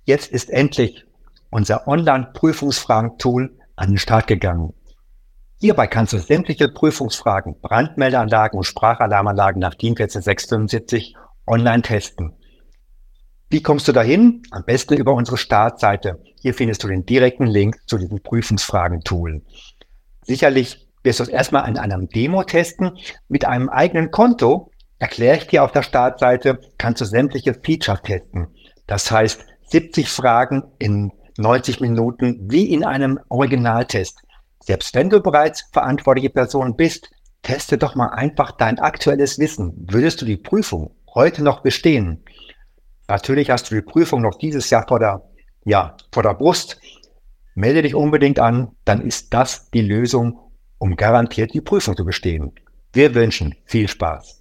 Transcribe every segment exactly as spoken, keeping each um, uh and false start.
Jetzt ist endlich unser Online-Prüfungsfragen-Tool an den Start gegangen. Hierbei kannst du sämtliche Prüfungsfragen, Brandmeldeanlagen und Sprachalarmanlagen nach DIN vierzehn sechs fünfundsiebzig online testen. Wie kommst du dahin? Am besten über unsere Startseite. Hier findest du den direkten Link zu diesem Prüfungsfragen-Tool. Sicherlich wirst du es erstmal in einem Demo testen. Mit einem eigenen Konto, erkläre ich dir auf der Startseite, kannst du sämtliche Features testen. Das heißt, siebzig Fragen in neunzig Minuten wie in einem Originaltest. Selbst wenn du bereits verantwortliche Person bist, teste doch mal einfach dein aktuelles Wissen. Würdest du die Prüfung heute noch bestehen? Natürlich hast du die Prüfung noch dieses Jahr vor der, ja, vor der Brust. Melde dich unbedingt an, dann ist das die Lösung, um garantiert die Prüfung zu bestehen. Wir wünschen viel Spaß.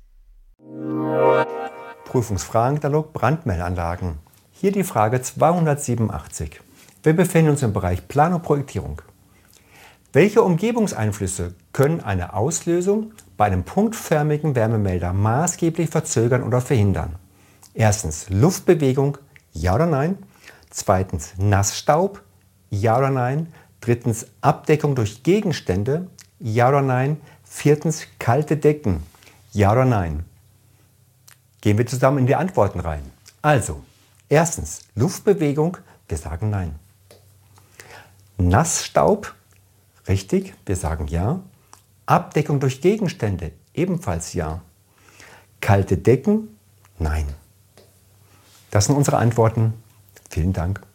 Prüfungsfragenkatalog Brandmeldeanlagen. Hier die Frage zweihundertsiebenundachtzig. Wir befinden uns im Bereich Planung und Projektierung. Welche Umgebungseinflüsse können eine Auslösung bei einem punktförmigen Wärmemelder maßgeblich verzögern oder verhindern? Erstens Luftbewegung, ja oder nein? Zweitens Nassstaub, ja oder nein? Drittens Abdeckung durch Gegenstände, ja oder nein? Viertens kalte Decken, ja oder nein? Gehen wir zusammen in die Antworten rein. Also, erstens Luftbewegung, wir sagen nein. Nassstaub, richtig, wir sagen ja. Abdeckung durch Gegenstände, ebenfalls ja. Kalte Decken, nein. Das sind unsere Antworten. Vielen Dank.